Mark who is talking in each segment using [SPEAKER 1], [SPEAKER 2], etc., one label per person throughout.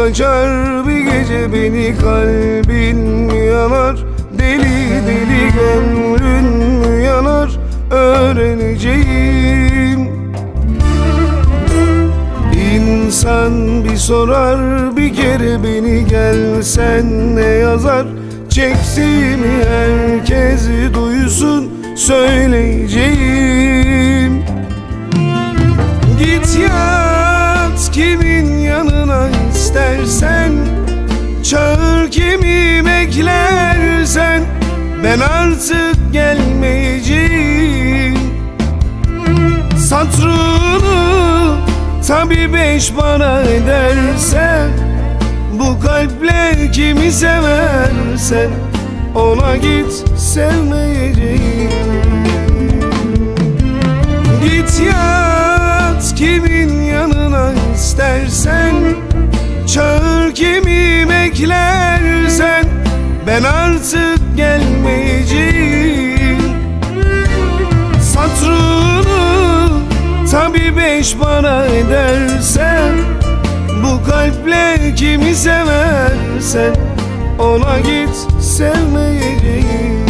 [SPEAKER 1] açar bir gece beni, kalbin mi yanar? Deli deli gönlün mü yanar? Öğreneceğim. İnsan bir sorar bir kere beni, gelsen ne yazar? Çektiğimi herkes duysun, söyleyeceğim. Git yat kimin yanına istersen, çağır kimi beklersen, ben artık gelmeyeceğim. Satrını tabi 5 para edersen, bu kalple kimi seversen, ona git sevmeyeceğim. Git yat kimin yanına istersen, çağır kimi beklersen, ben artık gelmeyeceğim. Satrını tabi 5 para edersen, bu kalple kimi seversen, ona git sevmeyeceğim.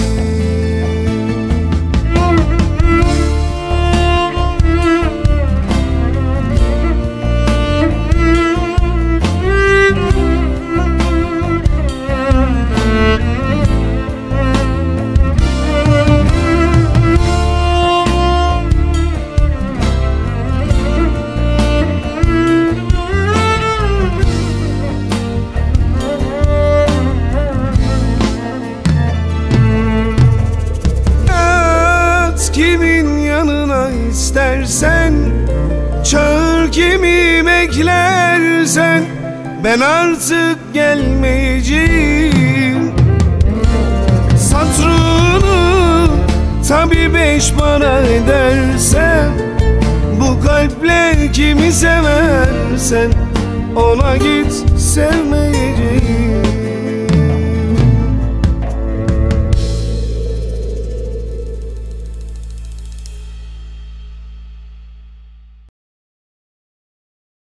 [SPEAKER 1] Kimin yanına istersen, çağır kimi beklersen, ben artık gelmeyeceğim. Satrını tabi 5 para edersen, bu kalple kimi seversen, ona git sevmeyeceğim.